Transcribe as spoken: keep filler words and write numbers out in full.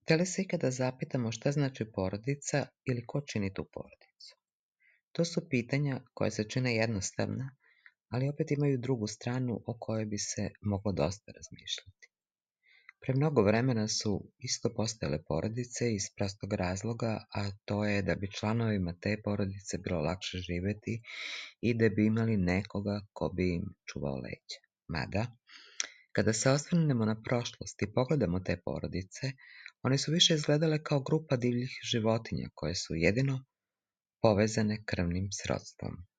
Da li se ikada zapitamo šta znači porodica ili ko čini tu porodicu? To su pitanja koja se čine jednostavna, ali opet imaju drugu stranu o kojoj bi se moglo dosta razmišljati. Pre mnogo vremena su isto postojale porodice iz prostog razloga, a to je da bi članovima te porodice bilo lakše živeti i da bi imali nekoga ko bi im čuvao leđa. Mada, kada se osvrnemo na prošlost i pogledamo te porodice, one su više izgledale kao grupa divljih životinja koje su jedino povezane krvnim srodstvom.